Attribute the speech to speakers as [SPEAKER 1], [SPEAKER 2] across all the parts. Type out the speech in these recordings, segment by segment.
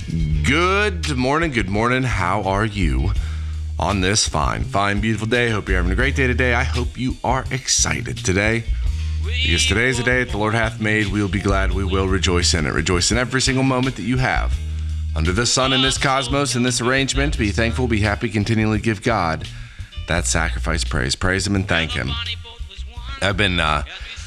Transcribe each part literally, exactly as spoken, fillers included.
[SPEAKER 1] Good morning, good morning. How are you on this fine, fine, beautiful day? Hope you're having a great day today. I hope you are excited today, because today is the day that the Lord hath made. We will be glad, we will rejoice in it. Rejoice in every single moment that you have under the sun, in this cosmos, in this arrangement. Be thankful, be happy, continually give God that sacrifice praise. Praise Him and thank Him. I've been, uh,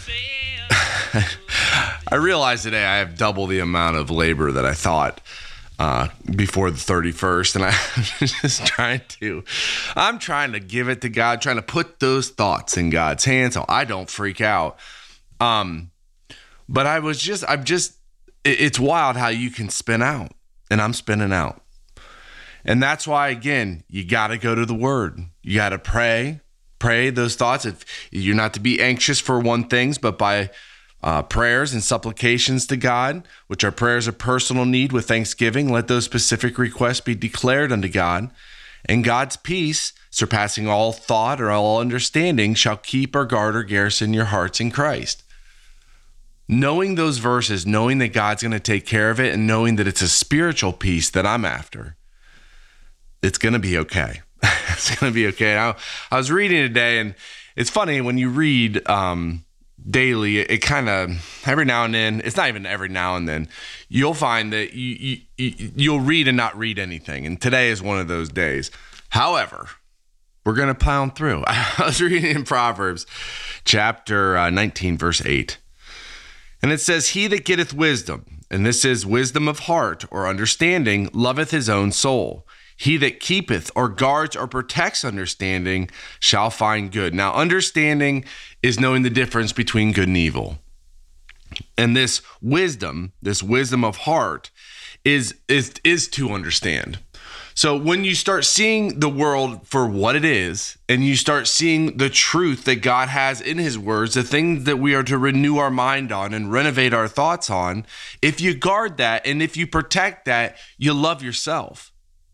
[SPEAKER 1] I realized today I have double the amount of labor that I thought uh, before the thirty-first. And I'm just trying to, I'm trying to give it to God, trying to put those thoughts in God's hands so I don't freak out. Um, but I was just, I'm just, it, it's wild how you can spin out, and I'm spinning out. And that's why, again, you got to go to the Word. You got to pray, pray those thoughts. If you're not to be anxious for one things, but by uh, prayers and supplications to God, which are prayers of personal need with thanksgiving, let those specific requests be declared unto God. And God's peace, surpassing all thought or all understanding, shall keep or guard or garrison your hearts in Christ. Knowing those verses, knowing that God's going to take care of it, and knowing that it's a spiritual peace that I'm after, it's going to be okay. It's going to be okay. I, I was reading today, and it's funny when you read um, daily, it, it kind of, every now and then, it's not even every now and then, you'll find that you, you, you, you'll read and not read anything. And today is one of those days. However, we're going to pound through. I was reading in Proverbs chapter uh, nineteen, verse eight. And it says, he that getteth wisdom, and this is wisdom of heart or understanding, loveth his own soul. He that keepeth or guards or protects understanding shall find good. Now, understanding is knowing the difference between good and evil. And this wisdom, this wisdom of heart, is, is, is to understand. So when you start seeing the world for what it is, and you start seeing the truth that God has in His words, the things that we are to renew our mind on and renovate our thoughts on, if you guard that and if you protect that, you love yourself.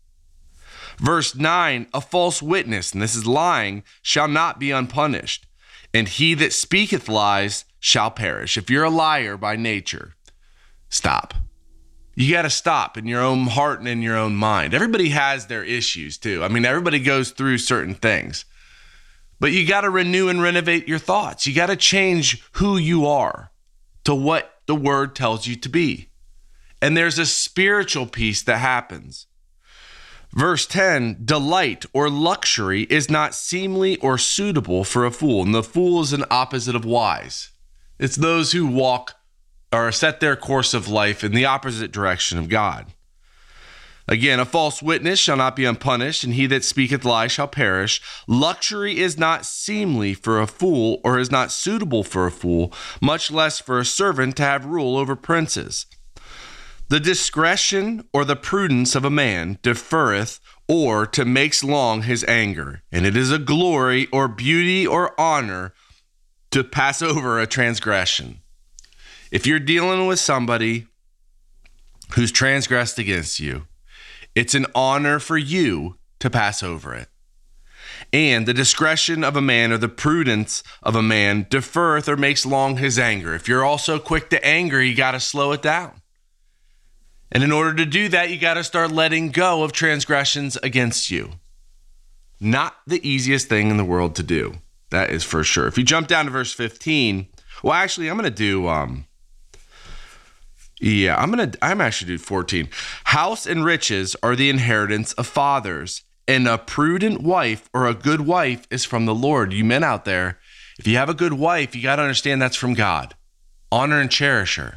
[SPEAKER 1] Verse nine, a false witness, and this is lying, shall not be unpunished, and he that speaketh lies shall perish. If you're a liar by nature, stop. You got to stop in your own heart and in your own mind. Everybody has their issues too. I mean, everybody goes through certain things, but you got to renew and renovate your thoughts. You got to change who you are to what the Word tells you to be. And there's a spiritual piece that happens. Verse ten, delight or luxury is not seemly or suitable for a fool. And the fool is an opposite of wise. It's those who walk or set their course of life in the opposite direction of God. Again, a false witness shall not be unpunished, and he that speaketh lies shall perish. Luxury is not seemly for a fool, or is not suitable for a fool, much less for a servant to have rule over princes. The discretion or the prudence of a man deferreth or to makes long his anger, and it is a glory or beauty or honor to pass over a transgression. If you're dealing with somebody who's transgressed against you, it's an honor for you to pass over it. And the discretion of a man or the prudence of a man deferreth or makes long his anger. If you're also quick to anger, you got to slow it down. And in order to do that, you got to start letting go of transgressions against you. Not the easiest thing in the world to do. That is for sure. If you jump down to verse fifteen, well, actually, I'm going to do, um, yeah, I'm going to, I'm actually do fourteen. House and riches are the inheritance of fathers, and a prudent wife or a good wife is from the Lord. You men out there, if you have a good wife, you got to understand that's from God. Honor and cherish her.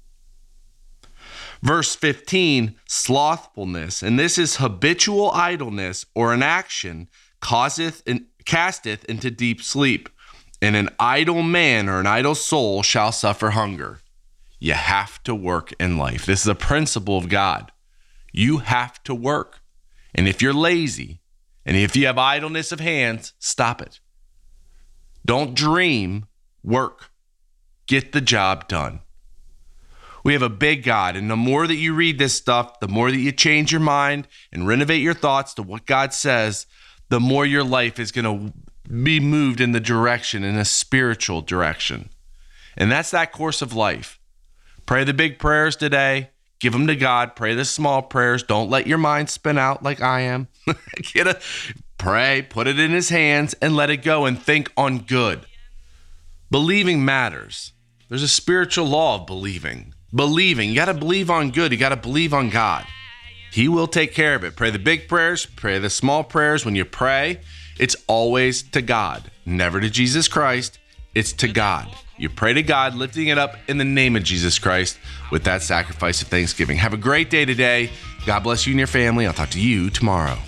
[SPEAKER 1] Verse fifteen, slothfulness, and this is habitual idleness or an action, causeth and casteth into deep sleep. And an idle man or an idle soul shall suffer hunger. You have to work in life. This is a principle of God. You have to work. And if you're lazy, and if you have idleness of hands, stop it. Don't dream, work. Get the job done. We have a big God, and the more that you read this stuff, the more that you change your mind and renovate your thoughts to what God says, the more your life is going to be moved in the direction, in a spiritual direction. And that's that course of life. Pray the big prayers today. Give them to God. Pray the small prayers. Don't let your mind spin out like I am. Get a, pray, put it in his hands, and let it go and think on good. Believing matters. There's a spiritual law of believing. Believing. You got to believe on good. You got to believe on God. He will take care of it. Pray the big prayers. Pray the small prayers. When you pray, it's always to God. Never to Jesus Christ. It's to God. You pray to God, lifting it up in the name of Jesus Christ with that sacrifice of thanksgiving. Have a great day today. God bless you and your family. I'll talk to you tomorrow.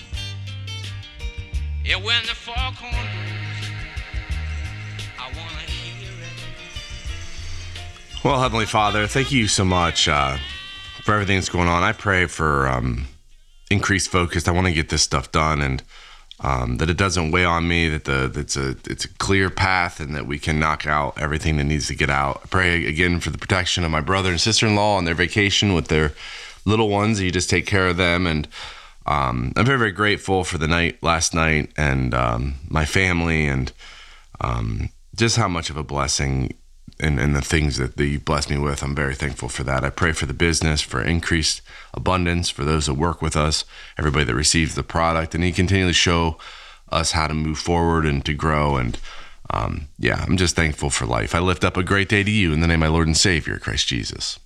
[SPEAKER 1] Yeah, when the foghorn blows, I want to hear it. Well, Heavenly Father, thank you so much uh, for everything that's going on. I pray for um, increased focus. I want to get this stuff done, and Um, that it doesn't weigh on me, that the it's a it's a clear path, and that we can knock out everything that needs to get out. I pray again for the protection of my brother and sister-in-law on their vacation with their little ones. You just take care of them, and um, I'm very, very grateful for the night last night and um, my family, and um, just how much of a blessing and, and the things that, that you blessed me with. I'm very thankful for that. I pray for the business, for increased abundance, for those that work with us, everybody that receives the product, and he continually show us how to move forward and to grow. And um, yeah, I'm just thankful for life. I lift up a great day to you in the name of my Lord and Savior, Christ Jesus.